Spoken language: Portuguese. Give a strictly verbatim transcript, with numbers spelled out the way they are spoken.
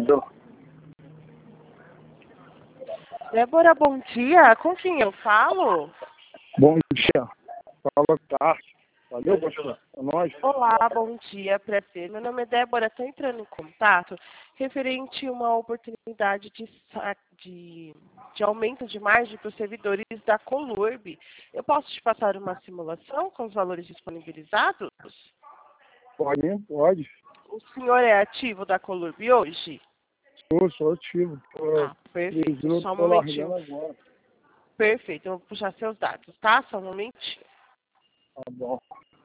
Alô? Débora, bom dia. Com quem eu falo? Bom dia. Fala, tá. Valeu, pastor. É nóis. Olá, bom dia, prazer. Meu nome é Débora, estou entrando em contato referente a uma oportunidade de, sa- de, de aumento de margem para os servidores da Colurb. Eu posso te passar uma simulação com os valores disponibilizados? Pode, hein? Pode. O senhor é ativo da Colurb hoje? Sou, sou ativo. Tô, Ah, perfeito. eu Só um tô momentinho. largando agora. Perfeito, eu vou puxar seus dados, tá? Só um momentinho. Tá bom.